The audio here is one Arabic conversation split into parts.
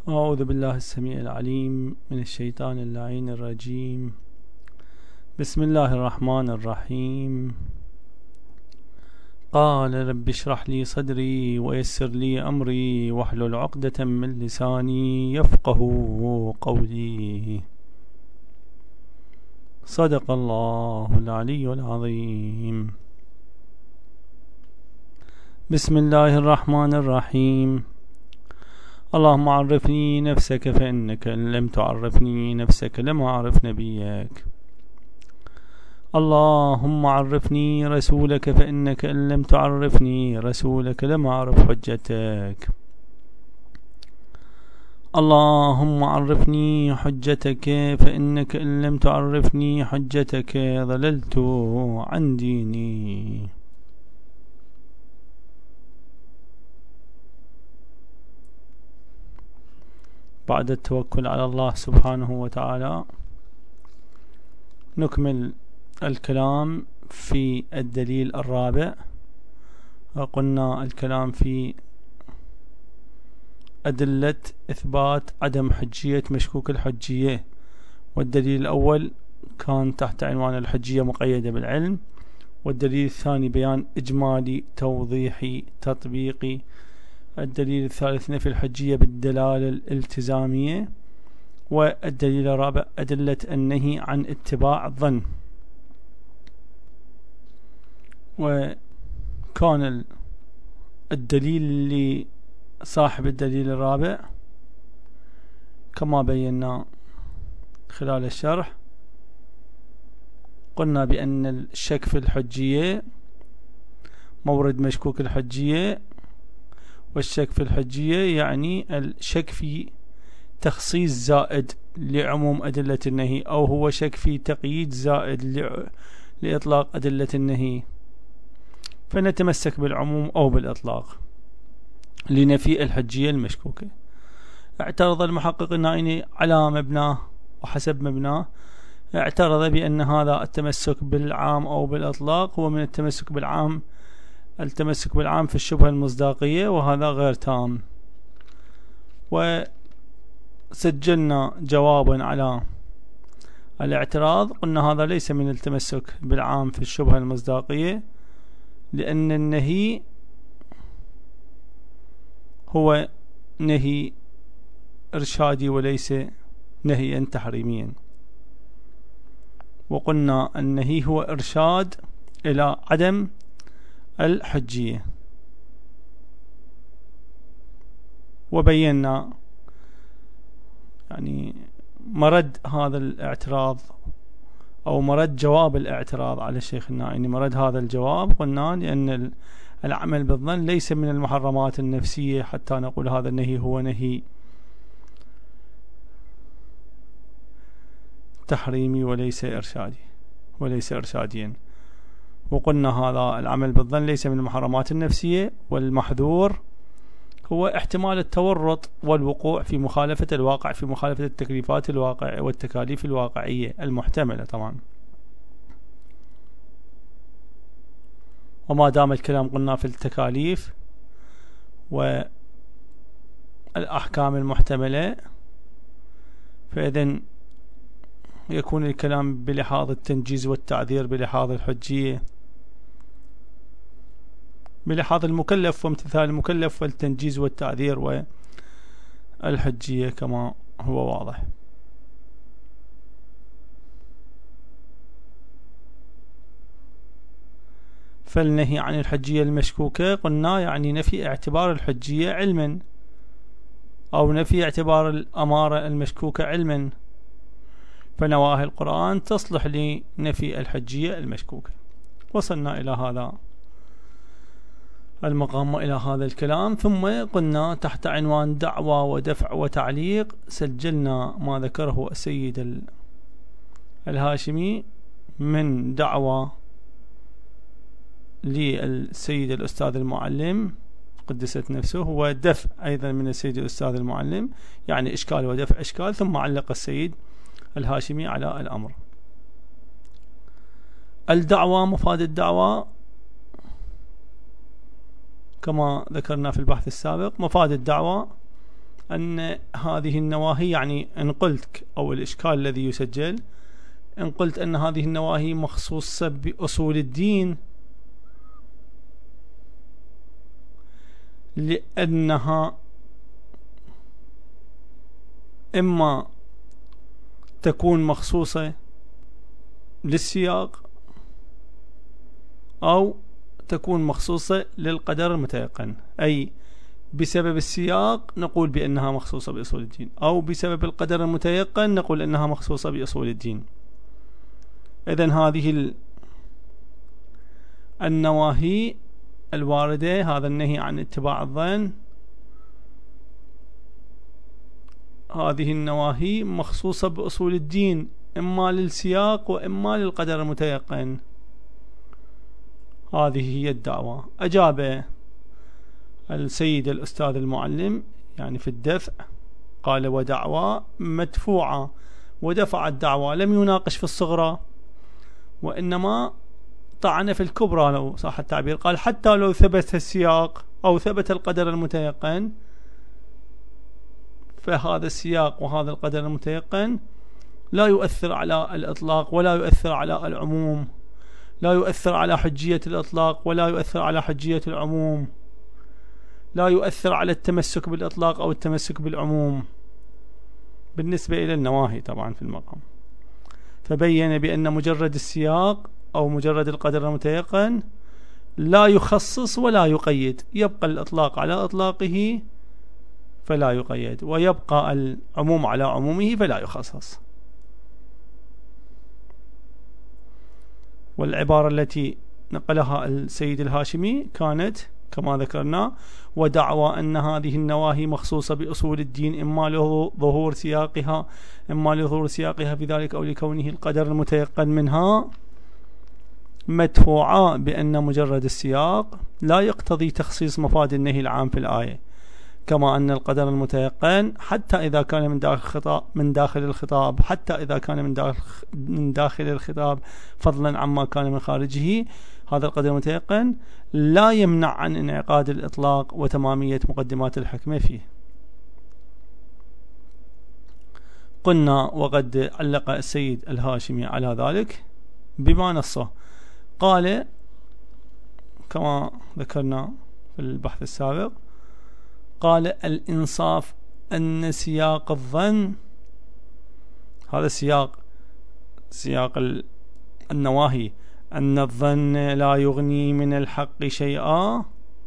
أعوذ بالله السميع العليم من الشيطان اللعين الرجيم. بسم الله الرحمن الرحيم. قال رب اشرح لي صدري ويسر لي أمري واحلل عقدة من لساني يفقه قولي. صدق الله العلي العظيم. بسم الله الرحمن الرحيم. اللهم عرفني نفسك فإنك إن لم تعرفني نفسك لم أعرف نبيك. اللهم عرفني رسولك فإنك إن لم تعرفني رسولك لم أعرف حجتك. اللهم عرفني حجتك فإنك إن لم تعرفني حجتك ضللت عن ديني. بعد التوكل على الله سبحانه وتعالى نكمل الكلام في الدليل الرابع. وقلنا الكلام في أدلة إثبات عدم حجية مشكوك الحجية، والدليل الأول كان تحت عنوان الحجية مقيدة بالعلم، والدليل الثاني بيان إجمالي توضيحي تطبيقي، الدليل الثالث نفي الحجية بالدلالة الالتزامية، والدليل الرابع أدلة النهي عن اتباع الظن. وكان الدليل لصاحب الدليل الرابع كما بينا خلال الشرح، قلنا بأن الشك في الحجية مورد مشكوك الحجية، والشك في الحجية يعني الشك في تخصيص زائد لعموم أدلة النهي، أو هو شك في تقييد زائد لإطلاق أدلة النهي، فنتمسك بالعموم أو بالإطلاق لنفي الحجية المشكوكة. اعترض المحقق النائني على مبناه وحسب مبناه، اعترض بأن هذا التمسك بالعام أو بالإطلاق هو من التمسك بالعام في الشبهة المصداقية، وهذا غير تام. وسجلنا جوابا على الاعتراض، قلنا هذا ليس من التمسك بالعام في الشبهة المصداقية، لأن النهي هو نهي إرشادي وليس نهيا تحريميا. وقلنا النهي هو إرشاد إلى عدم الحجية، وبينا يعني مرد هذا الاعتراض أو مرد جواب الاعتراض على الشيخ النائني. مرد هذا الجواب قلنا لأن العمل بالظن ليس من المحرمات النفسية حتى نقول هذا النهي هو نهي تحريمي وليس إرشاديا. وقلنا هذا العمل بالظن ليس من المحرمات النفسية، والمحذور هو احتمال التورط والوقوع في مخالفة الواقع، في مخالفة التكليفات الواقع والتكاليف الواقعية المحتملة طبعا. وما دام الكلام قلنا في التكاليف والأحكام المحتملة، فإذن يكون الكلام بلحاظ التنجيز والتعذير، بلحاظ الحجية، بلحاظ المكلف وامتثال المكلف، والتنجيز والتعذير والحجية كما هو واضح. فالنهي عن الحجية المشكوكة قلنا يعني نفي اعتبار الحجية علما، أو نفي اعتبار الأمارة المشكوكة علما، فنواهي القرآن تصلح لنفي الحجية المشكوكة. وصلنا إلى هذا المقام وإلى هذا الكلام. ثم قلنا تحت عنوان دعوى ودفع وتعليق سجلنا ما ذكره السيد الهاشمي من دعوى للسيد الأستاذ المعلم قدست نفسه، ودفع أيضا من السيد الأستاذ المعلم، يعني إشكال ودفع إشكال، ثم علق السيد الهاشمي على الأمر. الدعوى، مفاد الدعوى كما ذكرنا في البحث السابق، مفاد الدعوة أن هذه النواهي، يعني إن قلت، أو الإشكال الذي يسجل، إن قلت أن هذه النواهي مخصوصة بأصول الدين لأنها إما تكون مخصوصة للسياق أو تكون مخصوصة للقدر المتيقن، أي بسبب السياق نقول بأنها مخصوصة بأصول الدين، أو بسبب القدر المتيقن نقول أنها مخصوصة بأصول الدين. إذن هذه النواهي الواردة، هذا النهي عن اتباع الظن، هذه النواهي مخصوصة بأصول الدين إما للسياق وإما للقدر المتيقن. هذه هي الدعوة. أجاب السيد الأستاذ المعلم يعني في الدفع، قال: ودعوى مدفوعة، ودفع الدعوة، لم يناقش في الصغرى وإنما طعن في الكبرى لو صح التعبير. قال: حتى لو ثبت السياق أو ثبت القدر المتيقن، فهذا السياق وهذا القدر المتيقن لا يؤثر على الإطلاق ولا يؤثر على العموم، لا يؤثر على حجية الإطلاق ولا يؤثر على حجية العموم، لا يؤثر على التمسك بالإطلاق أو التمسك بالعموم بالنسبة إلى النواهي طبعا في المقام. فبين بأن مجرد السياق أو مجرد القدر المتيقن لا يخصص ولا يقيد، يبقى الإطلاق على إطلاقه فلا يقيد، ويبقى العموم على عمومه فلا يخصص. والعبارة التي نقلها السيد الهاشمي كانت كما ذكرنا: ودعوى أن هذه النواهي مخصوصة بأصول الدين إما لظهور سياقها في ذلك أو لكونه القدر المتيقن منها مدفوعة بأن مجرد السياق لا يقتضي تخصيص مفاد النهي العام في الآية، كما أن القدر المتيقن حتى إذا كان من داخل الخطاب حتى إذا كان من داخل الخطاب فضلا عما كان من خارجه، هذا القدر المتيقن لا يمنع عن انعقاد الإطلاق وتمامية مقدمات الحكمة فيه. قلنا وقد علق السيد الهاشمي على ذلك بما نصه، قال كما ذكرنا في البحث السابق، قال: الإنصاف أن سياق الظن، هذا سياق النواهي، أن الظن لا يغني من الحق شيئا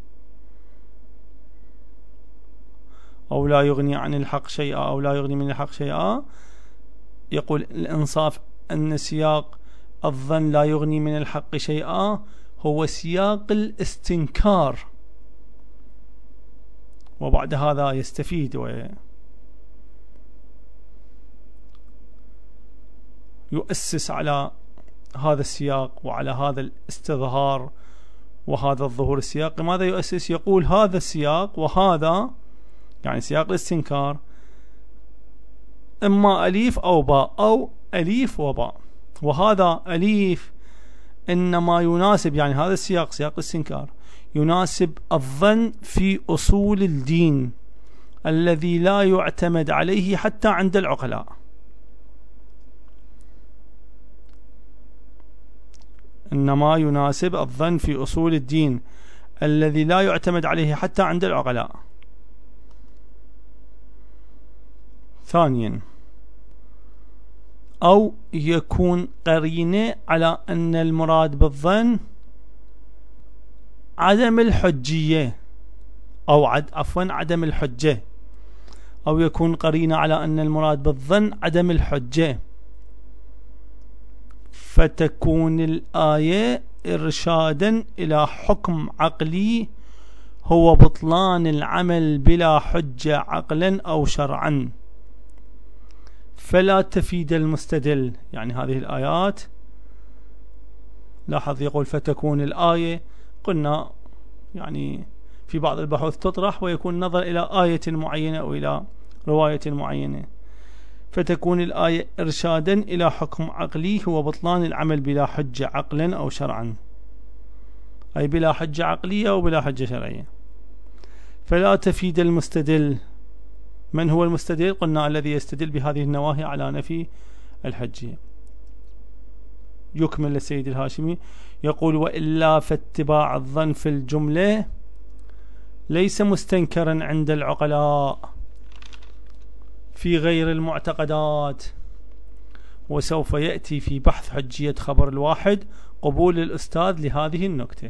أو لا يغني عن الحق شيئا أو لا يغني من الحق شيئا. يقول الإنصاف أن سياق الظن لا يغني من الحق شيئا هو سياق الاستنكار، وبعد هذا يستفيد ويؤسس على هذا السياق وعلى هذا الاستظهار وهذا الظهور السياقي. ماذا يؤسس؟ يقول هذا السياق وهذا يعني سياق الاستنكار إما أليف أو باء أو أليف وباء، وهذا أليف إنما يناسب، يعني هذا السياق سياق الاستنكار يناسب الظن في أصول الدين الذي لا يعتمد عليه حتى عند العقلاء. إنما يناسب الظن في أصول الدين الذي لا يعتمد عليه حتى عند العقلاء. ثانيا، أو يكون قرينة على أن المراد بالظن عدم الحجية أو عدم الحجة، أو يكون قرينة على أن المراد بالظن عدم الحجة، فتكون الآية إرشادا إلى حكم عقلي هو بطلان العمل بلا حجة عقلا أو شرعا، فلا تفيد المستدل. يعني هذه الآيات لاحظ يقول فتكون الآية، قلنا يعني في بعض البحوث تطرح ويكون نظر إلى آية معينة أو إلى رواية معينة، فتكون الآية إرشادا إلى حكم عقلي هو بطلان العمل بلا حجة عقلا أو شرعا، أي بلا حجة عقلية أو بلا حجة شرعية، فلا تفيد المستدل من هو المستدل؟ قلنا الذي يستدل بهذه النواهي على نفي الحجية. يكمل السيد الهاشمي يقول: وإلا فاتباع الظن في الجملة ليس مستنكرا عند العقلاء في غير المعتقدات، وسوف يأتي في بحث حجية خبر الواحد قبول الأستاذ لهذه النكتة.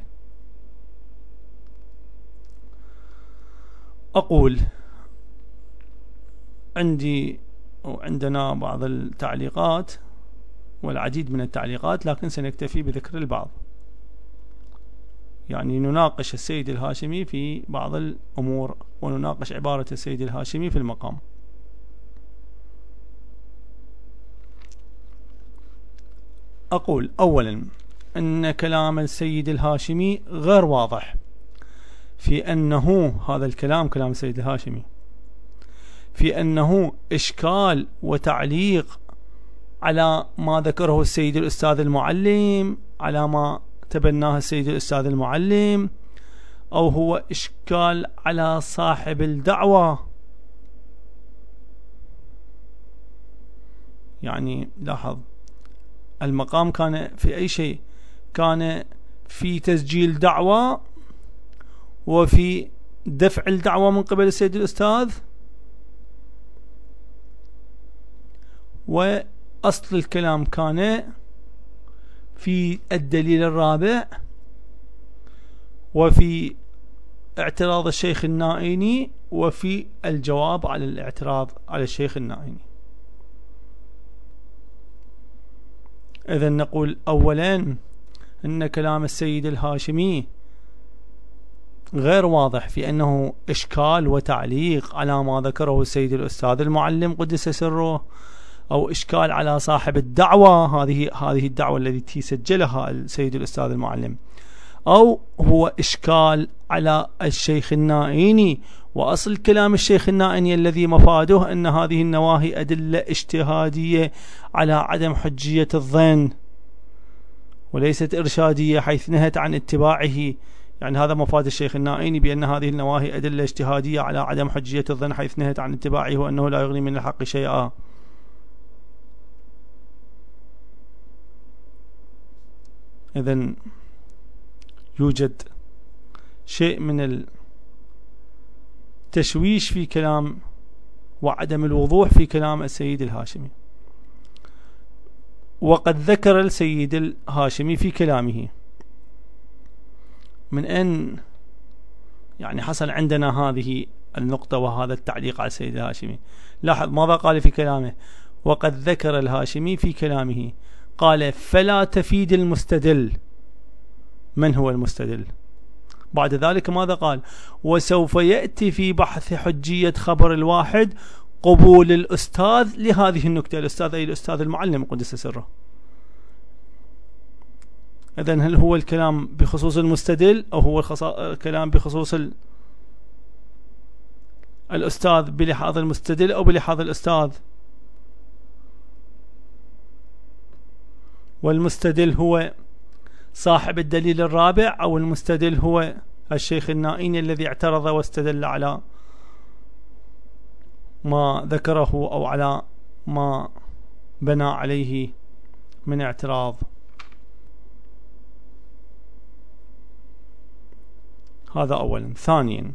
أقول عندنا بعض التعليقات والعديد من التعليقات، لكن سنكتفي بذكر البعض. يعني نناقش السيد الهاشمي في بعض الأمور ونناقش عبارة السيد الهاشمي في المقام. أقول أولا أن كلام السيد الهاشمي غير واضح في أنه هذا الكلام، كلام السيد الهاشمي، في أنه إشكال وتعليق على ما ذكره السيد الأستاذ المعلم، على ما تبناه السيد الأستاذ المعلم، أو هو إشكال على صاحب الدعوة. يعني لاحظ، المقام كان في أي شيء؟ كان في تسجيل دعوة وفي دفع الدعوة من قبل السيد الأستاذ، وأصل الكلام كان في الدليل الرابع وفي اعتراض الشيخ النائيني وفي الجواب على الاعتراض على الشيخ النائيني. إذن نقول أولا أن كلام السيد الهاشمي غير واضح في أنه إشكال وتعليق على ما ذكره السيد الأستاذ المعلم قدس سره، أو إشكال على صاحب الدعوة، هذه الدعوة التي سجلها السيد الأستاذ المعلم، أو هو إشكال على الشيخ النائيني. وأصل كلام الشيخ النائيني الذي مفاده أن هذه النواهي أدلة اجتهادية على عدم حجية الظن وليست إرشادية، حيث نهت عن اتباعه. يعني هذا مفاد الشيخ النائيني، بأن هذه النواهي أدلة اجتهادية على عدم حجية الظن حيث نهت عن اتباعه وأنه لا يغني من الحق شيئا. إذن يوجد شيء من التشويش في كلام وعدم الوضوح في كلام السيد الهاشمي. وقد ذكر السيد الهاشمي في كلامه من أن يعني حصل عندنا هذه النقطة وهذا التعليق على السيد الهاشمي. لاحظ ماذا قال في كلامه: وقد ذكر الهاشمي في كلامه، قال: فلا تفيد المستدل. من هو المستدل؟ بعد ذلك ماذا قال؟ وسوف يأتي في بحث حجية خبر الواحد قبول الأستاذ لهذه النكتة. الأستاذ أي الأستاذ المعلم قدس سره. إذن هل هو الكلام بخصوص المستدل أو هو الكلام بخصوص الأستاذ بلحاظ المستدل أو بلحاظ الأستاذ؟ والمستدل هو صاحب الدليل الرابع، أو المستدل هو الشيخ النائيني الذي اعترض واستدل على ما ذكره أو على ما بنى عليه من اعتراض. هذا أولا. ثانيا،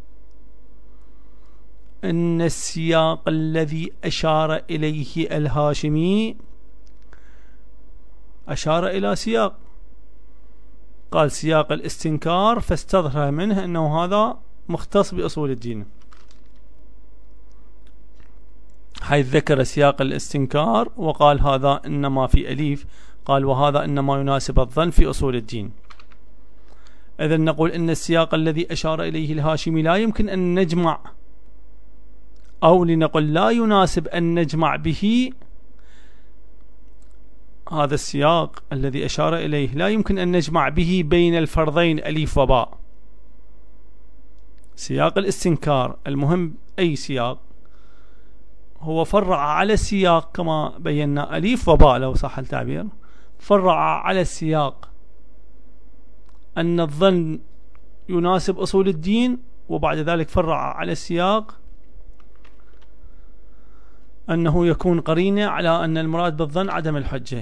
أن السياق الذي أشار إليه الهاشمي أشار إلى سياق، قال سياق الاستنكار، فاستظهر منه أنه هذا مختص بأصول الدين، حيث ذكر سياق الاستنكار وقال هذا إنما في أليف، قال وهذا إنما يناسب الظن في أصول الدين. إذن نقول إن السياق الذي أشار إليه الهاشمي لا يمكن أن نجمع، أو لنقل لا يناسب أن نجمع به. هذا السياق الذي أشار إليه لا يمكن أن نجمع به بين الفرضين أليف وباء. سياق الاستنكار المهم أي سياق هو فرع على السياق كما بينا أليف وباء لو صح التعبير، فرع على السياق أن الظن يناسب أصول الدين، وبعد ذلك فرع على السياق أنه يكون قرينة على أن المراد بالظن عدم الحجة.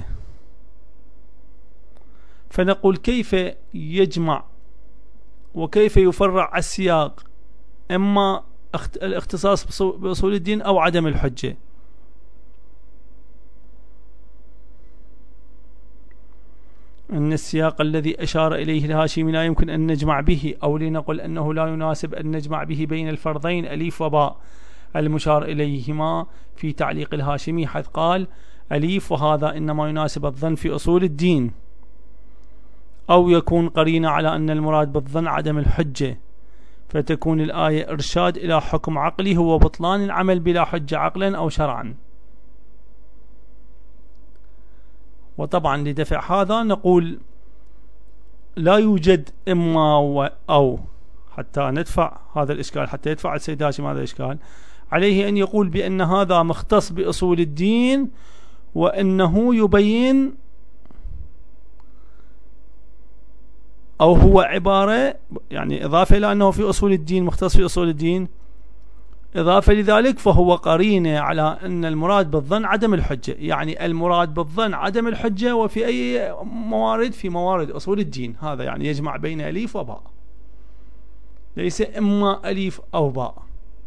فنقول كيف يجمع وكيف يفرع السياق إما الاختصاص بأصول الدين أو عدم الحجة. أن السياق الذي أشار إليه الهاشمي لا يمكن أن نجمع به، أو لنقل أنه لا يناسب أن نجمع به بين الفرضين أليف وباء المشار إليهما في تعليق الهاشمي، حيث قال أليف وهذا إنما يناسب الظن في أصول الدين، أو يكون قرينة على أن المراد بالظن عدم الحجة، فتكون الآية إرشاد إلى حكم عقلي هو بطلان العمل بلا حجة عقلا أو شرعا. وطبعا لدفع هذا نقول لا يوجد إما أو، حتى ندفع هذا الإشكال، حتى يدفع السيد هاشم هذا الإشكال، عليه أن يقول بأن هذا مختص بأصول الدين وأنه يبين، أو هو عبارة يعني إضافة إلى أنه في أصول الدين مختص في أصول الدين، إضافة لذلك فهو قرينة على أن المراد بالظن عدم الحجة. يعني المراد بالظن عدم الحجة وفي أي موارد؟ في موارد أصول الدين. هذا يعني يجمع بين أليف وباء، ليس إما أليف أو باء.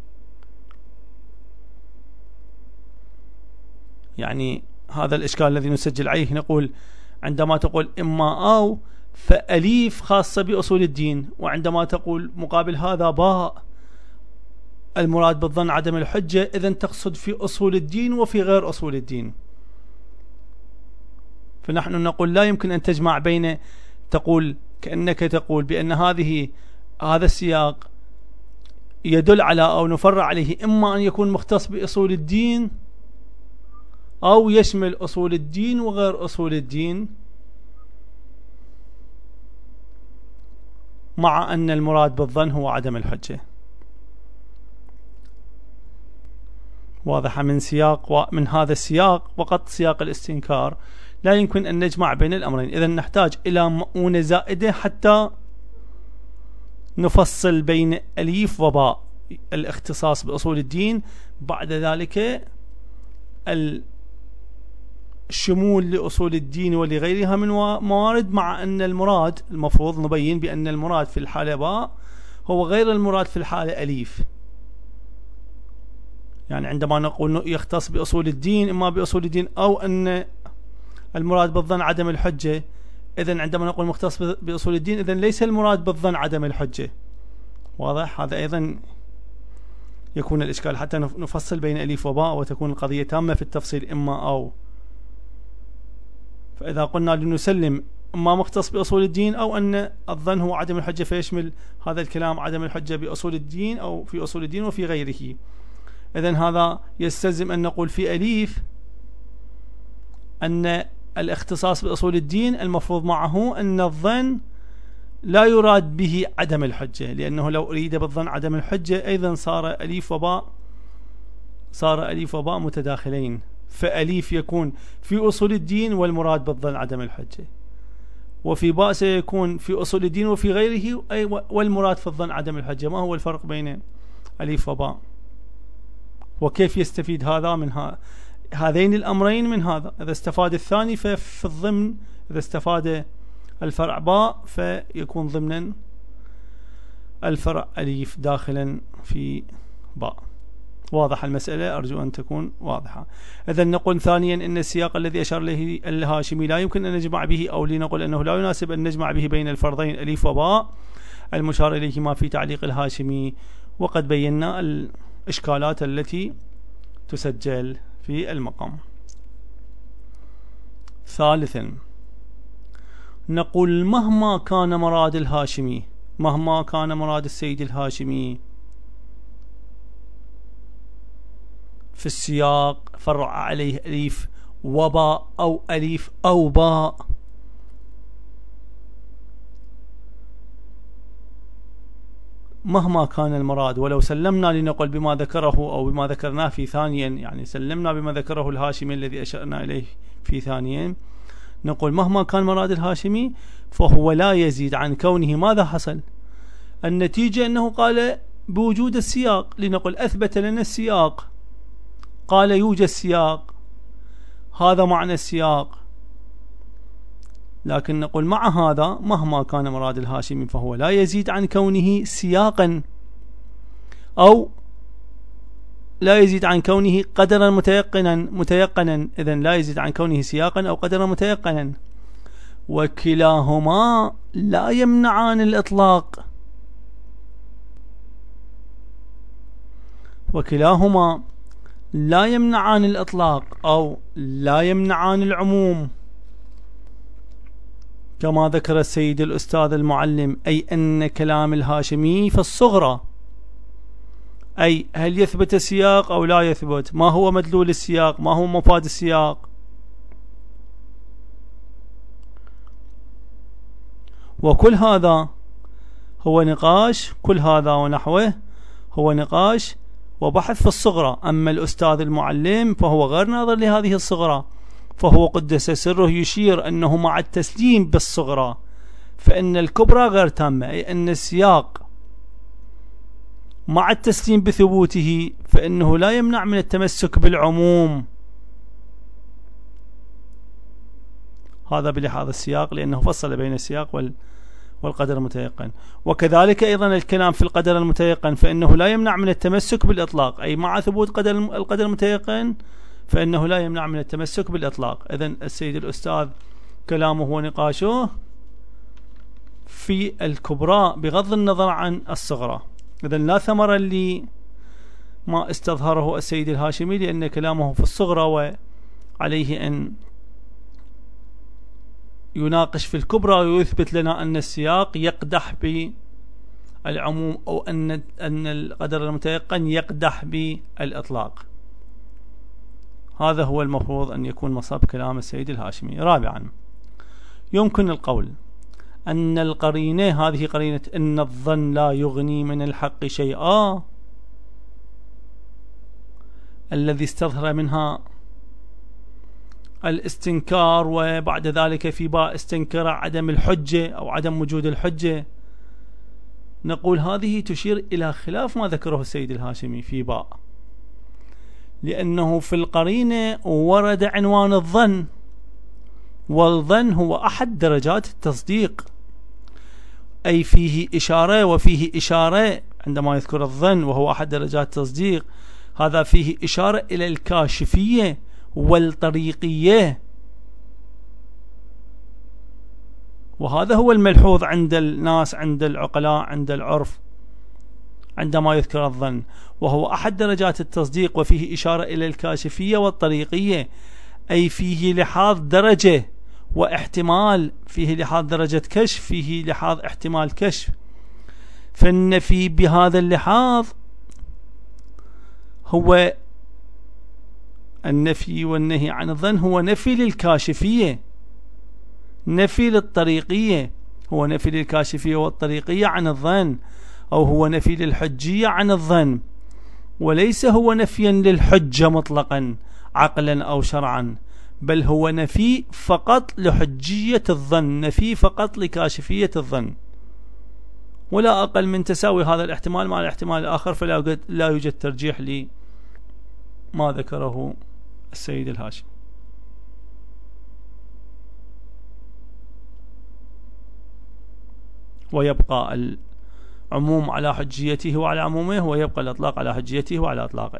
يعني هذا الإشكال الذي نسجل عليه، نقول عندما تقول إما أو فأليف خاصة بأصول الدين، وعندما تقول مقابل هذا باء المراد بالظن عدم الحجة، إذن تقصد في أصول الدين وفي غير أصول الدين. فنحن نقول لا يمكن أن تجمع بين، تقول كأنك تقول بأن هذا السياق يدل على أو نفرع عليه إما أن يكون مختص بأصول الدين أو يشمل أصول الدين وغير أصول الدين، مع أن المراد بالظن هو عدم الحجة. واضحة من هذا السياق وقد سياق الاستنكار لا يمكن أن نجمع بين الأمرين. إذن نحتاج إلى مؤونة زائدة حتى نفصل بين أليف وباء الاختصاص بأصول الدين، بعد ذلك الشمول لأصول الدين ولغيرها من موارد، مع أن المراد المفروض نبين بأن المراد في الحالة باء هو غير المراد في الحالة أليف. يعني عندما نقول يختص بأصول الدين إما بأصول الدين أو أن المراد بالظن عدم الحجة، إذن عندما نقول مختص بأصول الدين إذن ليس المراد بالظن عدم الحجة. واضح؟ هذا أيضا يكون الإشكال، حتى نفصل بين أليف وباء وتكون القضية تامة في التفصيل إما أو. فإذا قلنا لنسلم إما مختص بأصول الدين أو أن الظن هو عدم الحجة، فيشمل هذا الكلام عدم الحجة بأصول الدين أو في أصول الدين وفي غيره. إذن هذا يستلزم أن نقول في أليف أن الاختصاص بأصول الدين المفروض معه أن الظن لا يراد به عدم الحجة، لأنه لو أريد بالظن عدم الحجة أيضا صار أليف وباء متداخلين، فأليف يكون في أصول الدين والمراد بالظن عدم الحجة، وفي باء سيكون في أصول الدين وفي غيره والمراد في الظن عدم الحجة. ما هو الفرق بين أليف وباء؟ وكيف يستفيد هذا من هذين الأمرين من هذا؟ إذا استفاد الثاني ففي الضمن، إذا استفاد الفرع باء فيكون ضمنا الفرع أليف داخلا في باء. واضح المسألة؟ أرجو أن تكون واضحة. إذن نقول ثانيا إن السياق الذي أشار إليه الهاشمي لا يمكن أن نجمع به، أو لنقول أنه لا يناسب أن نجمع به بين الفرضين أليف وباء المشار إليهما في تعليق الهاشمي، وقد بينا الإشكالات التي تسجل في المقام. ثالثا نقول مهما كان مراد الهاشمي، مهما كان مراد السيد الهاشمي في السياق فرع عليه أليف وباء أو أليف أو باء، مهما كان المراد، ولو سلمنا لنقل بما ذكره أو بما ذكرناه في ثانيا، يعني سلمنا بما ذكره الهاشمي الذي أشرنا إليه في ثانيا، نقول مهما كان مراد الهاشمي فهو لا يزيد عن كونه ماذا حصل؟ النتيجة أنه قال بوجود السياق، لنقل أثبت لنا السياق، قال يوجد سياق، هذا معنى السياق، لكن نقول مع هذا مهما كان مراد الهاشمي فهو لا يزيد عن كونه سياقا، أو لا يزيد عن كونه قدرا متيقنا، إذن لا يزيد عن كونه سياقا أو قدرا متيقنا، وكلاهما لا يمنعان الإطلاق، وكلاهما لا يمنعان الإطلاق أو لا يمنعان العموم، كما ذكر السيد الأستاذ المعلم، أي أن كلام الهاشمي في الصغرى، أي هل يثبت السياق أو لا يثبت، ما هو مدلول السياق، ما هو مفاد السياق. وكل هذا هو نقاش، كل هذا ونحوه هو نقاش وبحث في الصغرى. أما الأستاذ المعلم فهو غير ناظر لهذه الصغرى، فهو قدس سره يشير أنه مع التسليم بالصغرى فإن الكبرى غير تامة، أي أن السياق مع التسليم بثبوته فإنه لا يمنع من التمسك بالعموم. هذا بلحاظ السياق، لأنه فصل بين السياق والقدر المتيقن. وكذلك أيضا الكلام في القدر المتيقن فإنه لا يمنع من التمسك بالإطلاق، أي مع ثبوت القدر المتيقن فإنه لا يمنع من التمسك بالإطلاق. إذن السيد الأستاذ كلامه ونقاشه في الكبرى بغض النظر عن الصغرى. إذن لا ثمر لي ما استظهره السيد الهاشمي، لأن كلامه في الصغرى وعليه أن يناقش في الكبرى ويثبت لنا أن السياق يقدح بالعموم، أو أن القدر المتيقن يقدح بالإطلاق. هذا هو المفروض أن يكون مصاب كلام السيد الهاشمي. رابعا، يمكن القول أن القرينة، هذه قرينة إن الظن لا يغني من الحق شيئا، الذي استظهر منها الاستنكار، وبعد ذلك في باء استنكر عدم الحجة أو عدم وجود الحجة، نقول هذه تشير إلى خلاف ما ذكره السيد الهاشمي في باء، لأنه في القرينة ورد عنوان الظن، والظن هو أحد درجات التصديق، أي فيه إشارة وفيه إشارة. عندما يذكر الظن وهو أحد درجات التصديق، هذا فيه إشارة إلى الكاشفية والطريقية، وهذا هو الملحوظ عند الناس، عند العقلاء، عند العرف، عندما يذكر الظن وهو أحد درجات التصديق وفيه إشارة إلى الكاشفية والطريقية، أي فيه لحاظ درجة واحتمال، فيه لحاظ درجة كشف، فيه لحاظ احتمال كشف. فالنفي بهذا اللحاظ هو النفي والنهي عن الظن، هو نفي للكاشفية، نفي للطريقية، هو نفي للكاشفية والطريقية عن الظن، أو هو نفي للحجية عن الظن، وليس هو نفيا للحجة مطلقا عقلا أو شرعا، بل هو نفي فقط لحجية الظن، نفي فقط لكاشفية الظن، ولا أقل من تساوي هذا الاحتمال مع الاحتمال الآخر، فلا يوجد ترجيح لما ذكره السيد الهاشمي. ويبقى العموم على حجيته وعلى عمومه، ويبقى الإطلاق على حجيته وعلى إطلاقه.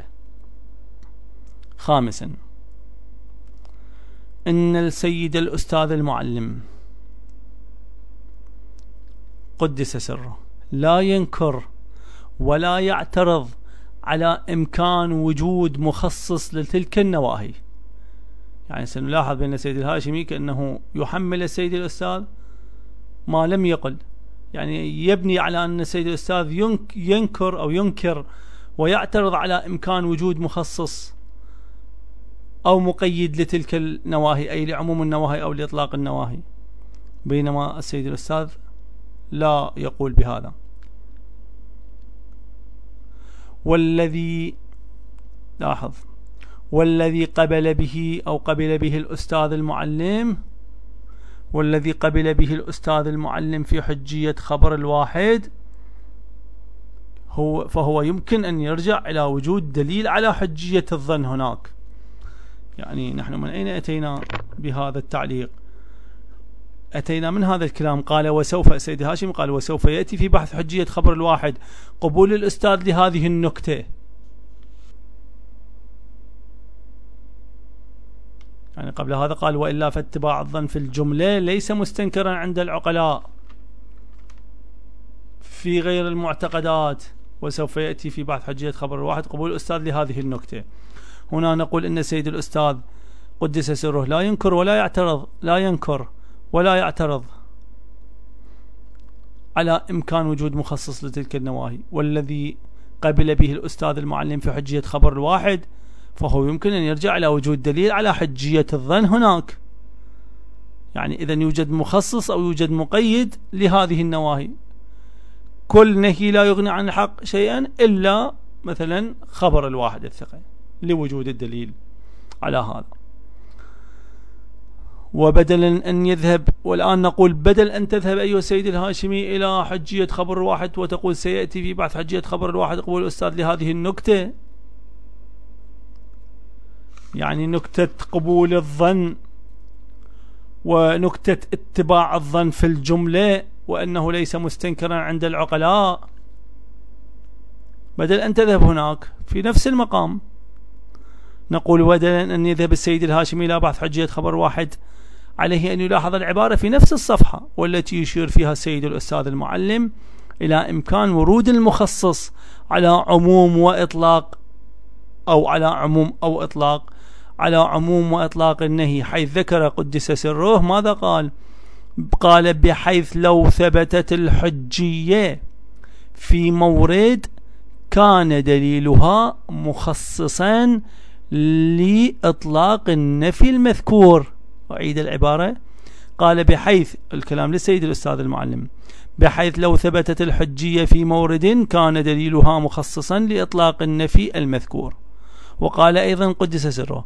خامسا، إن السيد الأستاذ المعلم قدس سره لا ينكر ولا يعترض على إمكان وجود مخصص لتلك النواهي. يعني سنلاحظ بأن السيد الهاشمي كأنه يحمل السيد الأستاذ ما لم يقل، يعني يبني على أن السيد الأستاذ ينكر أو ينكر ويعترض على إمكان وجود مخصص أو مقيد لتلك النواهي، أي لعموم النواهي أو لإطلاق النواهي، بينما السيد الأستاذ لا يقول بهذا. والذي لاحظ، والذي قبل به أو قبل به الأستاذ المعلم، والذي قبل به الأستاذ المعلم في حجية خبر الواحد فهو يمكن أن يرجع إلى وجود دليل على حجية الظن هناك. يعني نحن من أين أتينا بهذا التعليق؟ أتينا من هذا الكلام. قال وسوف، السيد هاشم قال وسوف يأتي في بحث حجية خبر الواحد قبول الأستاذ لهذه النكتة. يعني قبل هذا قال وإلا فاتباع الظن في الجملة ليس مستنكرا عند العقلاء في غير المعتقدات. وسوف يأتي في بحث حجية خبر الواحد قبول الأستاذ لهذه النكتة. هنا نقول إن سيد الأستاذ قدس سره لا ينكر ولا يعترض على إمكان وجود مخصص لتلك النواهي، والذي قبل به الأستاذ المعلم في حجية خبر الواحد فهو يمكن أن يرجع إلى وجود دليل على حجية الظن هناك. يعني إذن يوجد مخصص أو يوجد مقيد لهذه النواهي. كل نهي لا يغني عن الحق شيئا إلا مثلا خبر الواحد الثقة لوجود الدليل على هذا. وبدلا أن يذهب، والآن نقول بدل أن تذهب أيها السيد الهاشمي إلى حجية خبر الواحد وتقول سيأتي في بعث حجية خبر الواحد قبول الأستاذ لهذه النكتة، يعني نكتة قبول الظن ونكتة اتباع الظن في الجملة وأنه ليس مستنكرا عند العقلاء، بدل أن تذهب هناك في نفس المقام نقول بدلا أن يذهب السيد الهاشمي إلى بعث حجية خبر واحد عليه أن يلاحظ العبارة في نفس الصفحة والتي يشير فيها السيد الأستاذ المعلم إلى إمكان ورود المخصص على عموم وإطلاق أو على عموم أو إطلاق على عموم وإطلاق النهي، حيث ذكر قدس سره ماذا قال؟ قال بحيث لو ثبتت الحجية في مورد كان دليلها مخصصا لإطلاق النفي المذكور. أعيد العبارة، قال بحيث، الكلام للسيد الأستاذ المعلم، بحيث لو ثبتت الحجية في مورد كان دليلها مخصصا لإطلاق النفي المذكور. وقال أيضا قدس سره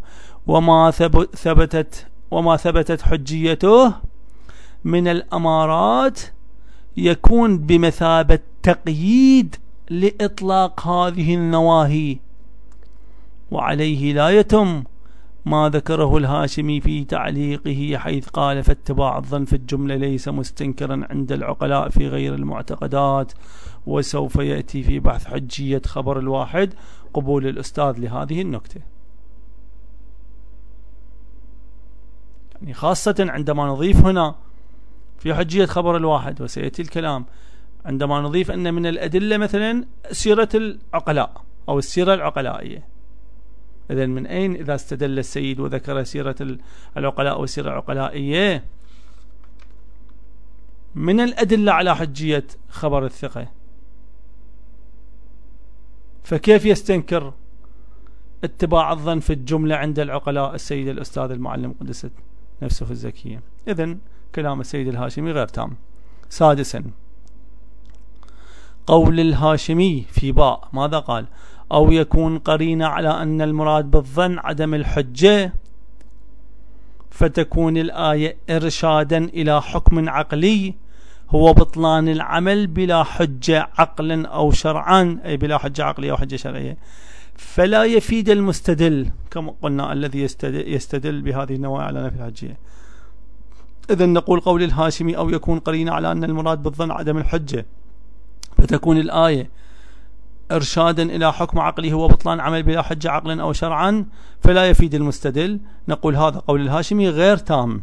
وما ثبتت حجيته من الأمارات يكون بمثابة تقييد لإطلاق هذه النواهي، وعليه لا يتم ما ذكره الهاشمي في تعليقه حيث قال فاتباع الظن في الجملة ليس مستنكرا عند العقلاء في غير المعتقدات، وسوف يأتي في بحث حجية خبر الواحد قبول الأستاذ لهذه النكتة. يعني خاصة عندما نضيف هنا في حجية خبر الواحد، وسيأتي الكلام عندما نضيف أن من الأدلة مثلا سيرة العقلاء أو السيرة العقلائية. إذن من أين إذا استدل السيد وذكر سيرة العقلاء والسيرة العقلائية؟ من الأدلة على حجية خبر الثقة، فكيف يستنكر اتباع الظن في الجملة عند العقلاء السيد الأستاذ المعلم قدست نفسه الزكية؟ إذن كلام السيد الهاشمي غير تام. سادسا قول الهاشمي في باء ماذا قال؟ أو يكون قرينة على أن المراد بالظن عدم الحجة فتكون الآية إرشادا إلى حكم عقلي هو بطلان العمل بلا حجة عقلا أو شرعا، أي بلا حجة عقلية أو حجة شرعية، فلا يفيد المستدل كما قلنا الذي يستدل بهذه النوايا على نفي الحجية. إذن نقول قول الهاشمي أو يكون قرينة على أن المراد بالظن عدم الحجة فتكون الآية إرشادا إلى حكم عقلي هو بطلان عمل بلا حجة عقلا أو شرعا فلا يفيد المستدل. نقول هذا قول الهاشمي غير تام.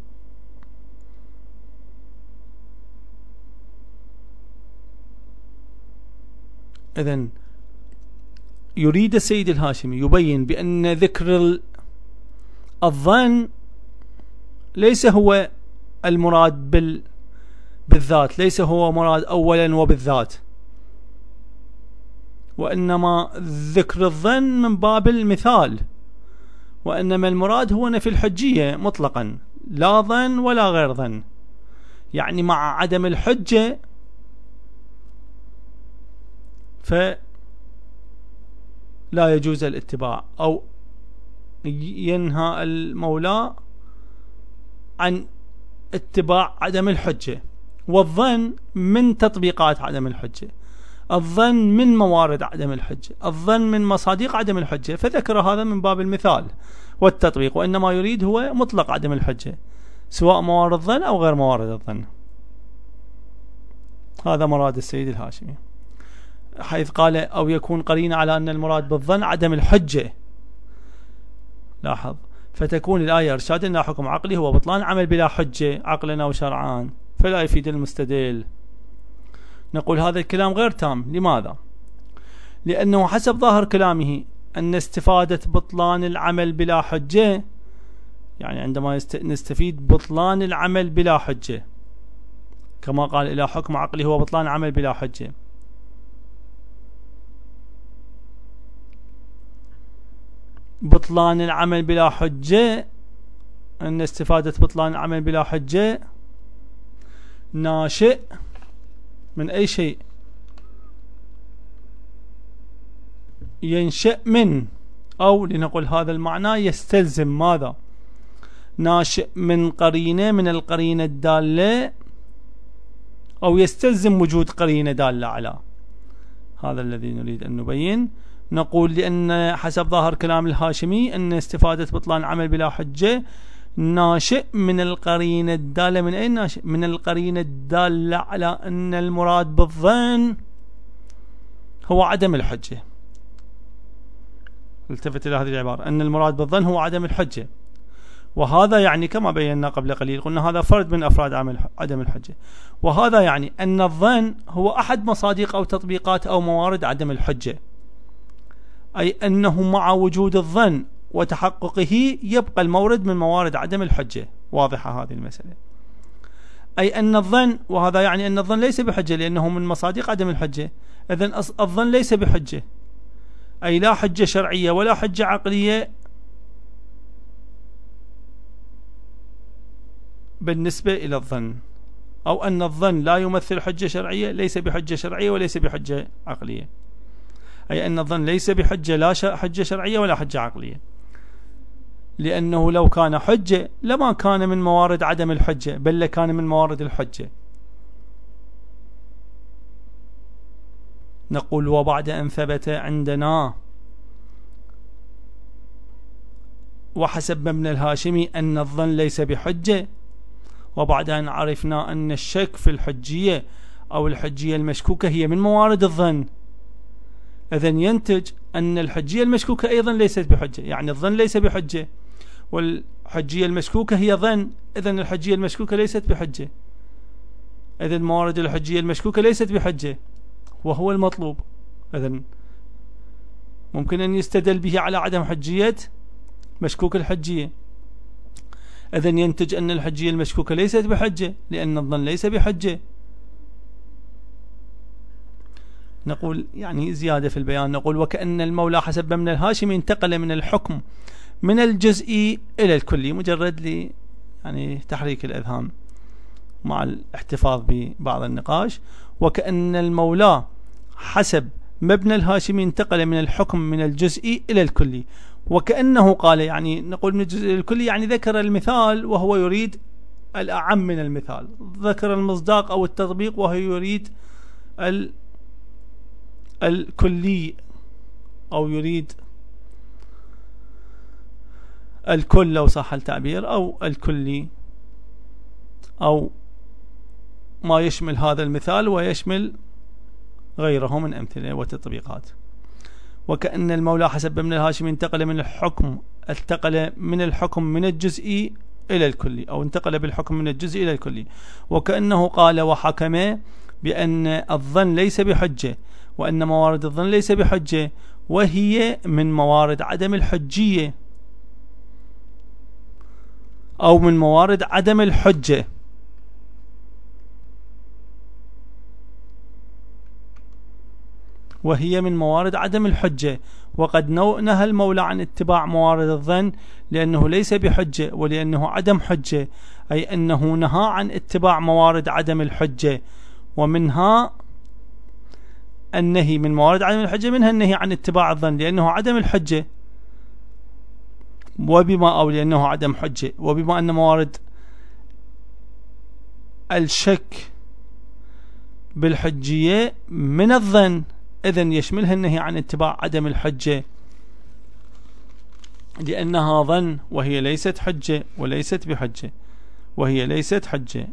إذن يريد السيد الهاشمي يبين بأن ذكر الظن ليس هو المراد بالذات، ليس هو مراد أولا وبالذات، وإنما ذكر الظن من باب المثال، وإنما المراد هو نفي الحجية مطلقا، لا ظن ولا غير ظن. يعني مع عدم الحجة فلا يجوز الاتباع، أو ينهى المولى عن اتباع عدم الحجة، والظن من تطبيقات عدم الحجة. الظن من موارد عدم الحجة، الظن من مصادق عدم الحجة، فذكر هذا من باب المثال والتطبيق، وإنما يريد هو مطلق عدم الحجة سواء موارد الظن أو غير موارد الظن. هذا مراد السيد الهاشمي حيث قال أو يكون قرين على أن المراد بالظن عدم الحجة. لاحظ، فتكون الآية إرشاد إلى حكم عقلي هو بطلان عمل بلا حجة عقلا أو شرعان، فلا يفيد المستدل. نقول هذا الكلام غير تام. لماذا؟ لأنه حسب ظاهر كلامه أن استفادة بطلان العمل بلا حجة، يعني عندما نستفيد بطلان العمل بلا حجة كما قال إلى حكم عقلي هو بطلان عمل بلا حجة، بطلان العمل بلا حجة، أن استفادة بطلان العمل بلا حجة ناشئ من أي شيء؟ ينشأ من، أو لنقول هذا المعنى يستلزم ماذا؟ ناشئ من قرينة، من القرينة الدالة، أو يستلزم وجود قرينة دالة على. هذا الذي نريد أن نبين. نقول لأن حسب ظاهر كلام الهاشمي أن استفادة بطلان العمل بلا حجة ناشئ من القرينة الدالة. من أين ناشئ؟ من القرينة الدالة على أن المراد بالظن هو عدم الحجة. التفت إلى هذه العبارة، أن المراد بالظن هو عدم الحجة، وهذا يعني كما بينا قبل قليل قلنا هذا فرد من أفراد عدم الحجة، وهذا يعني أن الظن هو أحد مصادق أو تطبيقات أو موارد عدم الحجة، أي أنه مع وجود الظن وتحققه يبقى المورد من موارد عدم الحجة. واضحة هذه المسألة. أي أن الظن، وهذا يعني أن الظن ليس بحجة لأنه من مصادق عدم الحجة، إذن الظن ليس بحجة، أي لا حجة شرعية ولا حجة عقلية بالنسبة إلى الظن، أو أن الظن لا يمثل حجة شرعية، ليس بحجة شرعية وليس بحجة عقلية، أي أن الظن ليس بحجة، لا حجة شرعية ولا حجة عقلية، لأنه لو كان حجة لما كان من موارد عدم الحجة، بل لكان من موارد الحجة. نقول وبعد أن ثبت عندنا وحسب مبنى الهاشمي أن الظن ليس بحجة، وبعد أن عرفنا أن الشك في الحجية أو الحجية المشكوكة هي من موارد الظن، إذن ينتج أن الحجية المشكوكة أيضا ليست بحجة، يعني الظن ليس بحجة والحجية المشكوكة هي ظن، إذن الحجية المشكوكة ليست بحجة، إذن موارد الحجية المشكوكة ليست بحجة، وهو المطلوب. إذن ممكن أن يستدل به على عدم حجية مشكوك الحجية، إذن ينتج أن الحجية المشكوكة ليست بحجة لأن الظن ليس بحجة. نقول يعني زيادة في البيان، نقول وكأن المولى حسب مبنى الهاشمي انتقل من الحكم من الجزئي إلى الكلي، مجرد لي يعني تحريك الأذهان مع الاحتفاظ ببعض النقاش. وكأن المولى حسب مبنى الهاشمي انتقل من الحكم من الجزئي إلى الكلي، وكأنه قال، يعني نقول من الجزئي إلى الكلي يعني ذكر المثال وهو يريد الأعم من المثال، ذكر المصداق أو التطبيق وهو يريد الكلي أو يريد الكل لو صح التعبير، أو الكلي، أو ما يشمل هذا المثال ويشمل غيره من أمثلة وتطبيقات. وكأن المولى حسب ابن الهاشمي انتقل من الحكم من الجزئي إلى الكلي، أو انتقل بالحكم من الجزئي إلى الكلي، وكأنه قال وحكم بأن الظن ليس بحجة، وأن موارد الظن ليس بحجة، وهي من موارد عدم الحجية أو من موارد عدم الحجة. وهي من موارد عدم الحجة، وقد نهى المولى عن اتباع موارد الظن لأنه ليس بحجة ولأنه عدم حجة، أي أنه نهى عن اتباع موارد عدم الحجة، ومنها النهي من موارد عدم الحجة، منها النهي عن اتباع الظن لأنه عدم الحجة، وبما أو لأنه عدم حجة، وبما أن موارد الشك بالحجية من الظن، إذن يشملها النهي عن اتباع عدم الحجة لأنها ظن وهي ليست حجة وليست بحجة، وهي ليست حجة.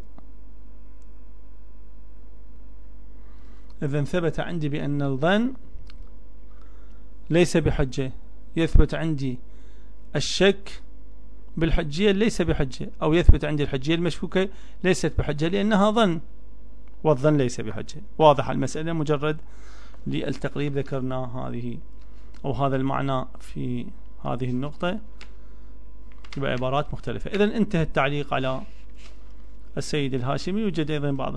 إذن ثبت عندي بأن الظن ليس بحجة، يثبت عندي الشك بالحجية ليس بحجة، أو يثبت عندي الحجية المشكوكة ليست بحجة لأنها ظن، والظن ليس بحجة. واضح المسألة، مجرد للتقريب ذكرنا هذه أو هذا المعنى في هذه النقطة بعبارات مختلفة. إذن انتهى التعليق على السيد الهاشمي. يوجد أيضا بعض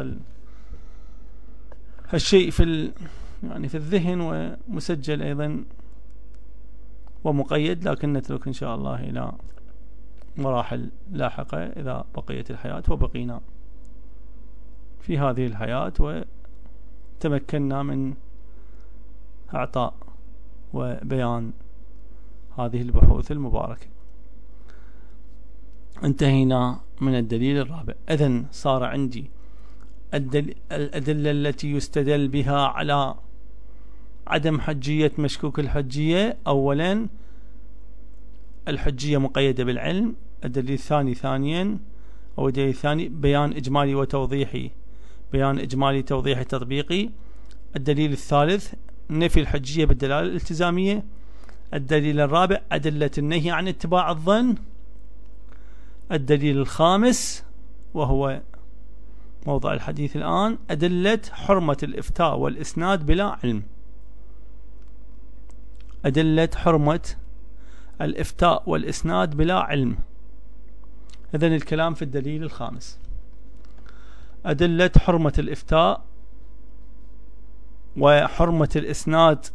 هالشيء يعني في الذهن ومسجل أيضا ومقيد، لكن نترك إن شاء الله إلى مراحل لاحقة إذا بقيت الحياة وبقينا في هذه الحياة وتمكنا من إعطاء وبيان هذه البحوث المباركة. انتهينا من الدليل الرابع. إذن صار عندي الأدلة التي يستدل بها على عدم حجية مشكوك الحجية. أولا الحجية مقيدة بالعلم. الدليل الثاني ثانيا أو الدليل الثاني بيان إجمالي وتوضيحي، بيان إجمالي توضيحي تطبيقي. الدليل الثالث نفي الحجية بالدلالة الالتزامية. الدليل الرابع أدلة النهي عن اتباع الظن. الدليل الخامس وهو موضوع الحديث الآن أدلة حرمة الإفتاء والإسناد بلا علم. أدلة حرمة الإفتاء والإسناد بلا علم. إذن الكلام في الدليل الخامس. أدلة حرمة الإفتاء وحرمة الإسناد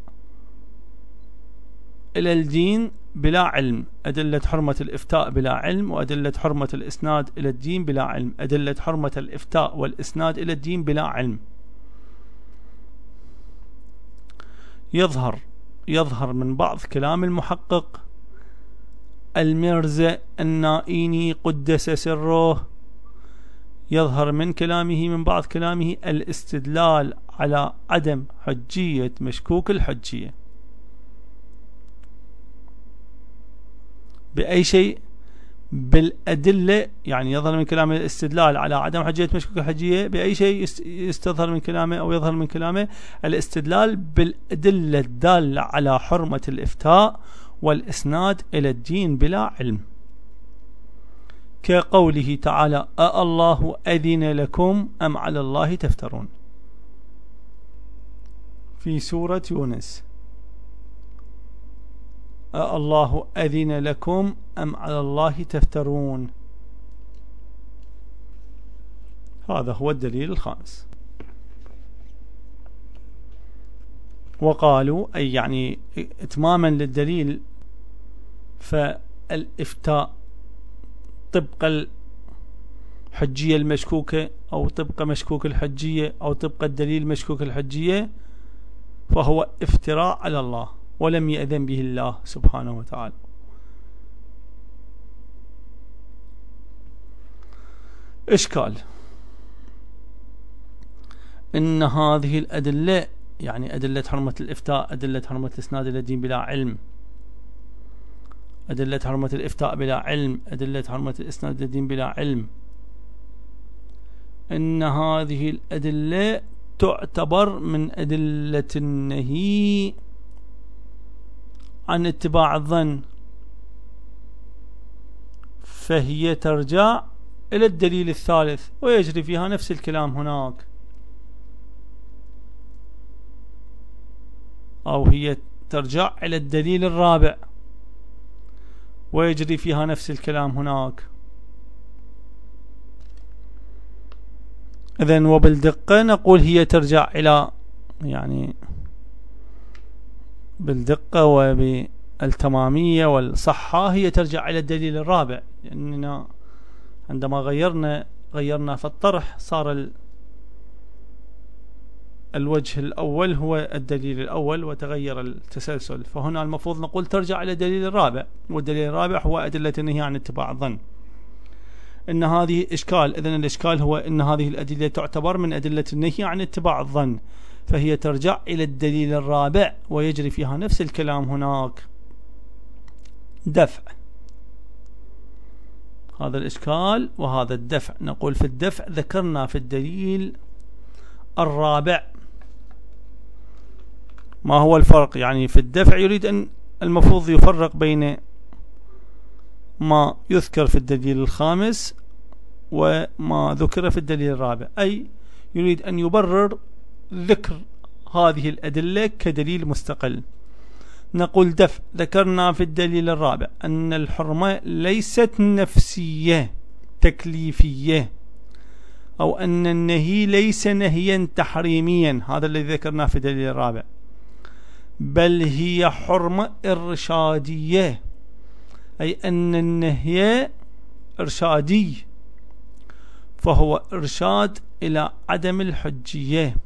إلى الدين بلا علم. أدلة حرمة الإفتاء بلا علم، وأدلة حرمة الإسناد إلى الدين بلا علم. أدلة حرمة الإفتاء والإسناد إلى الدين بلا علم. يظهر من بعض كلام المحقق المرزا النائيني قدس سره، يظهر من كلامه من بعض كلامه الاستدلال على عدم حجية مشكوك الحجية. بأي شيء؟ بالأدلة. يعني يظهر من كلامه الاستدلال على عدم حجية مشكوك الحجية. بأي شيء يستظهر من كلامه أو يظهر من كلامه؟ الاستدلال بالأدلة الدالة على حرمة الإفتاء والإسناد إلى الدين بلا علم، كقوله تعالى أالله أذن لكم أم على الله تفترون في سورة يونس. الله أذن لكم أم على الله تفترون. هذا هو الدليل الخامس. وقالوا أي يعني إتماما للدليل، فالإفتاء طبق الحجية المشكوكة أو طبق مشكوك الحجية أو طبق الدليل مشكوك الحجية فهو افتراء على الله ولم يأذن به الله سبحانه وتعالى. إشكال إن هذه الأدلة، يعني أدلة حرمة الإفتاء، أدلة حرمة الإسناد إلى الدين بلا علم، أدلة حرمة الإفتاء بلا علم، أدلة حرمة الإسناد إلى الدين بلا علم، إن هذه الأدلة تعتبر من أدلة النهي عن اتباع الظن، فهي ترجع إلى الدليل الثالث ويجري فيها نفس الكلام هناك، أو هي ترجع إلى الدليل الرابع ويجري فيها نفس الكلام هناك. إذن وبالدقة نقول هي ترجع إلى، يعني بالدقة وبالتمامية والصحة هي ترجع إلى الدليل الرابع، لأننا عندما غيرنا في الطرح صار الوجه الأول هو الدليل الأول وتغير التسلسل، فهنا المفروض نقول ترجع إلى الدليل الرابع، والدليل الرابع هو أدلة النهي عن اتباع الظن. أن هذه إشكال. إذن الإشكال هو أن هذه الأدلة تعتبر من أدلة النهي عن اتباع الظن، فهي ترجع إلى الدليل الرابع ويجري فيها نفس الكلام هناك. دفع، هذا الإشكال وهذا الدفع. نقول في الدفع ذكرنا في الدليل الرابع ما هو الفرق. يعني في الدفع يريد أن المفروض يفرق بين ما يذكر في الدليل الخامس وما ذكر في الدليل الرابع، أي يريد أن يبرر ذكر هذه الأدلة كدليل مستقل. نقول دفع، ذكرنا في الدليل الرابع أن الحرمة ليست نفسية تكليفية، أو أن النهي ليس نهيا تحريميا، هذا الذي ذكرناه في الدليل الرابع، بل هي حرمة إرشادية، أي أن النهي إرشادي، فهو إرشاد إلى عدم الحجية،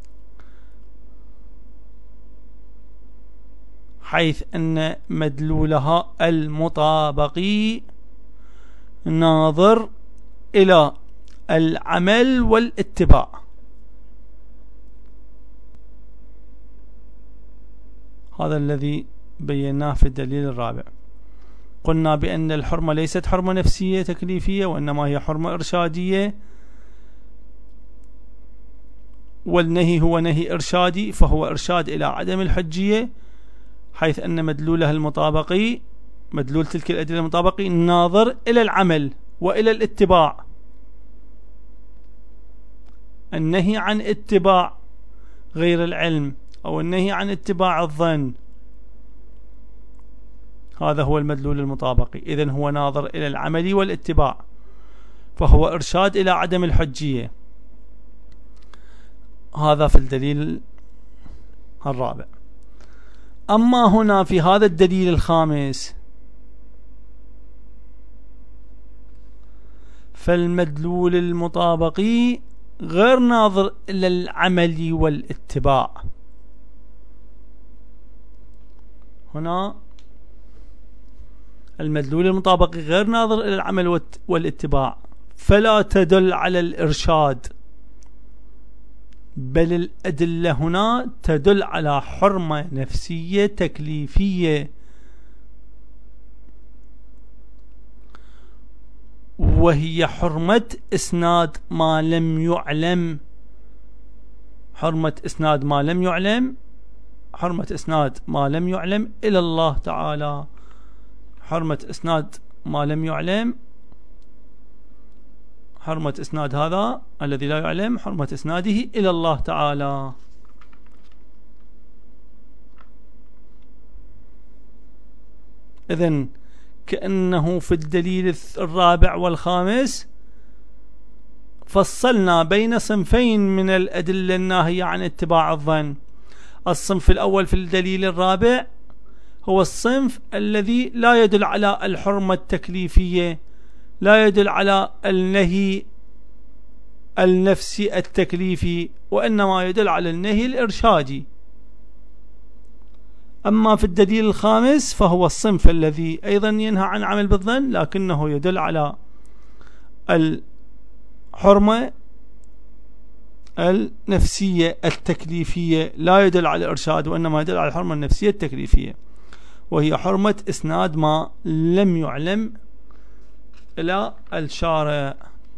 حيث أن مدلولها المطابقي ناظر إلى العمل والاتباع. هذا الذي بيناه في الدليل الرابع. قلنا بأن الحرمة ليست حرمة نفسية تكليفية، وإنما هي حرمة إرشادية، والنهي هو نهي إرشادي، فهو إرشاد إلى عدم الحجية، حيث أن مدلولها المطابقي، مدلول تلك الأدلة المطابقي، ناظر إلى العمل وإلى الاتباع. النهي عن اتباع غير العلم، أو النهي عن اتباع الظن، هذا هو المدلول المطابقي. إذن هو ناظر إلى العمل والاتباع، فهو إرشاد إلى عدم الحجية. هذا في الدليل الرابع. أما هنا في هذا الدليل الخامس فالمدلول المطابقي غير ناظر إلى العمل والاتباع. هنا المدلول المطابقي غير ناظر إلى العمل والاتباع، فلا تدل على الإرشاد، بل الأدلة هنا تدل على حرمة نفسية تكليفية، وهي حرمة إسناد ما لم يعلم. حرمة إسناد ما لم يعلم، حرمة إسناد ما لم يعلم إلى الله تعالى. حرمة إسناد ما لم يعلم، حرمة إسناد هذا الذي لا يعلم، حرمة إسناده إلى الله تعالى. إذن كأنه في الدليل الرابع والخامس فصلنا بين صنفين من الأدلة الناهية عن اتباع الظن. الصنف الأول في الدليل الرابع هو الصنف الذي لا يدل على الحرمة التكليفية، لا يدل على النهي النفسي التكليفي، وإنما يدل على النهي الإرشادي. أما في الدليل الخامس فهو الصنف الذي أيضا ينهى عن عمل بالظن، لكنه يدل على الحرمة النفسية التكليفية، لا يدل على الإرشاد، وإنما يدل على الحرمة النفسية التكليفية، وهي حرمة إسناد ما لم يعلم إلى الشارع.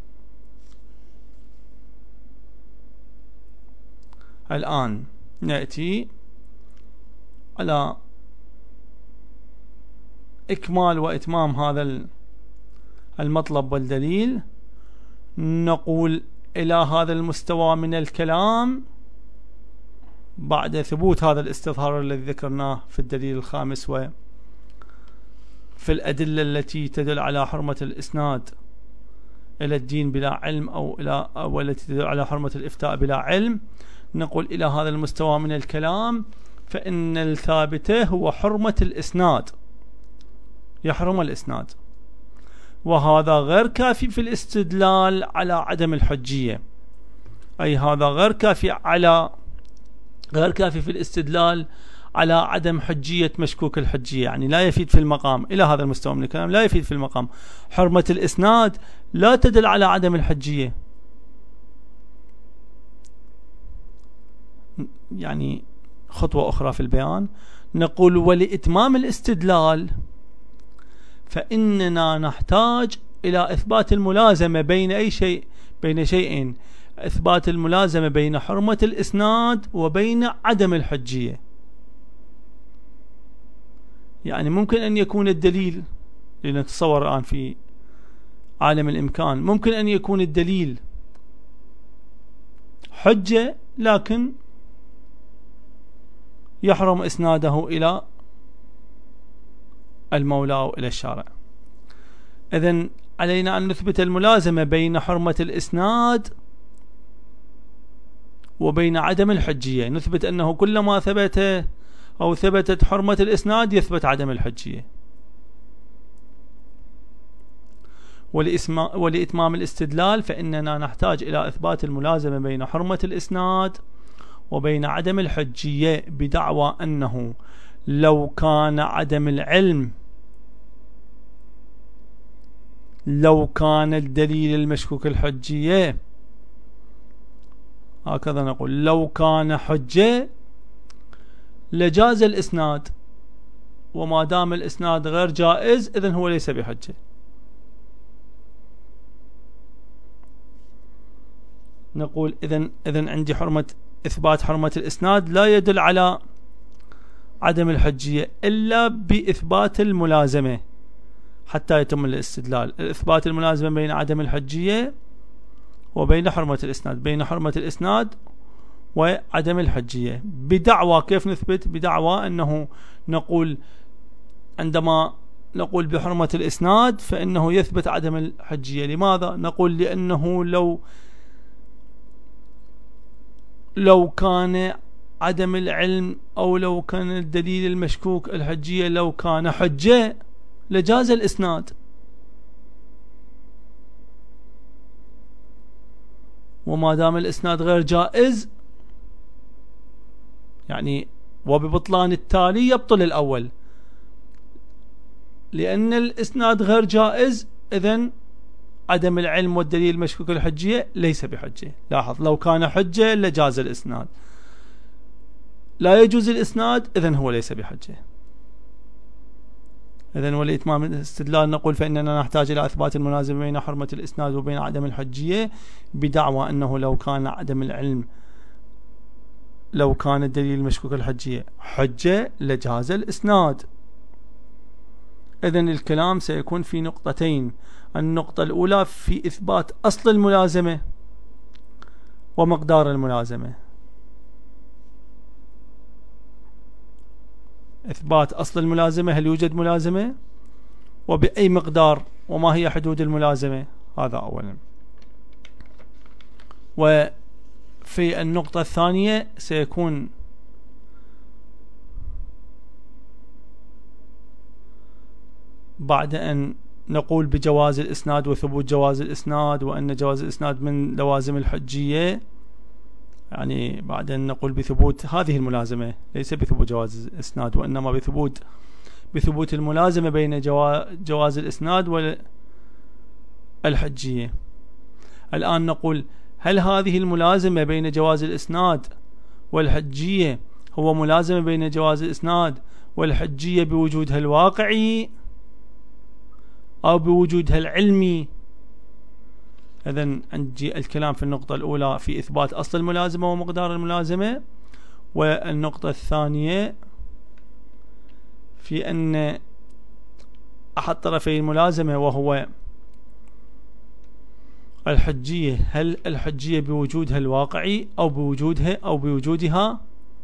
الآن نأتي على إكمال وإتمام هذا المطلب والدليل. نقول إلى هذا المستوى من الكلام بعد ثبوت هذا الاستظهار الذي ذكرناه في الدليل الخامس وفي الأدلة التي تدل على حرمة الإسناد إلى الدين بلا علم، أو التي تدل على حرمة الإفتاء بلا علم، نقول إلى هذا المستوى من الكلام فإن الثابتة هو حرمة الإسناد، يحرم الإسناد، وهذا غير كافي في الاستدلال على عدم الحجية، أي هذا غير كافي في الاستدلال على عدم حجية مشكوك الحجية، يعني لا يفيد في المقام. إلى هذا المستوى من الكلام لا يفيد في المقام. حرمة الإسناد لا تدل على عدم الحجية. يعني خطوة أخرى في البيان، نقول ولإتمام الاستدلال فإننا نحتاج إلى إثبات الملازمة بين شيئين، إثبات الملازمة بين حرمة الإسناد وبين عدم الحجية. يعني ممكن أن يكون الدليل، لنتصور الآن في عالم الإمكان، ممكن أن يكون الدليل حجة لكن يحرم إسناده إلى المولى أو إلى الشارع. إذن علينا أن نثبت الملازمة بين حرمة الإسناد وبين عدم الحجية. نثبت أنه كلما ثبتت حرمة الإسناد يثبت عدم الحجية. ولإتمام الاستدلال فإننا نحتاج إلى إثبات الملازمة بين حرمة الإسناد وبين عدم الحجية بدعوى أنه لو كان عدم العلم، لو كان الدليل المشكوك الحجية، هكذا نقول، لو كان حجة لجاز الإسناد، وما دام الإسناد غير جائز إذن هو ليس بحجة. نقول إذن عندي إثبات حرمة الإسناد لا يدل على عدم الحجية إلا بإثبات الملازمة حتى يتم الاستدلال. إثبات الملازمة بين عدم الحجية وبين حرمة الإسناد، بين حرمة الإسناد وعدم الحجية، بدعوى. كيف نثبت؟ بدعوى أنه نقول عندما نقول بحرمة الإسناد فإنه يثبت عدم الحجية. لماذا؟ نقول لأنه لو كان عدم العلم أو لو كان الدليل المشكوك الحجية لو كان حجة لجاز الإسناد، وما دام الإسناد غير جائز يعني وببطلان التالي يبطل الأول، لأن الإسناد غير جائز إذن عدم العلم والدليل المشكوك الحجية ليس بحجة. لاحظ، لو كان حجة لجاز الإسناد، لا يجوز الإسناد إذن هو ليس بحجة. إذن ولإتمام الاستدلال نقول فإننا نحتاج إلى إثبات الملازمة بين حرمة الإسناد وبين عدم الحجية بدعوى أنه لو كان عدم العلم، لو كان الدليل المشكوك الحجية حجة لجاز الإسناد. إذن الكلام سيكون في نقطتين. النقطة الأولى في إثبات أصل الملازمة ومقدار الملازمة. إثبات أصل الملازمة، هل يوجد ملازمة وبأي مقدار وما هي حدود الملازمة، هذا أولا. وفي النقطة الثانية سيكون بعد أن نقول بجواز الإسناد وثبوت جواز الإسناد وأن جواز الإسناد من لوازم الحجية، يعني بعد أن نقول بثبوت هذه الملازمة ليس بثبوت جواز الإسناد وإنما بثبوت الملازمة بين جواز الإسناد والحجية. الآن نقول هل هذه الملازمة بين جواز الإسناد والحجية هو ملازمة بين جواز الإسناد والحجية بوجودها الواقعي أو بوجودها العلمي؟ إذن عندي الكلام في النقطة الأولى في إثبات أصل الملازمة ومقدار الملازمة، والنقطة الثانية في أن أحد طرفي الملازمة وهو الحجية، هل الحجية بوجودها الواقعي أو بوجودها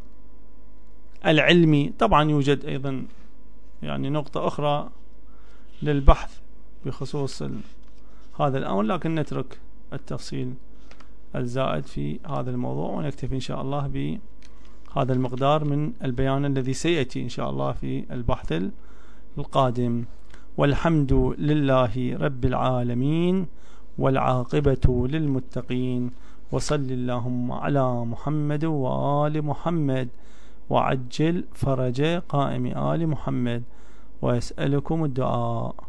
العلمي. طبعا يوجد أيضا يعني نقطة أخرى للبحث بخصوص هذا الأمر، لكن نترك التفصيل الزائد في هذا الموضوع ونكتفي إن شاء الله بهذا المقدار من البيان الذي سيأتي إن شاء الله في البحث القادم. والحمد لله رب العالمين والعاقبة للمتقين، وصل اللهم على محمد وآل محمد، وعجل فرج قائم آل محمد ويسألكم الدعاء.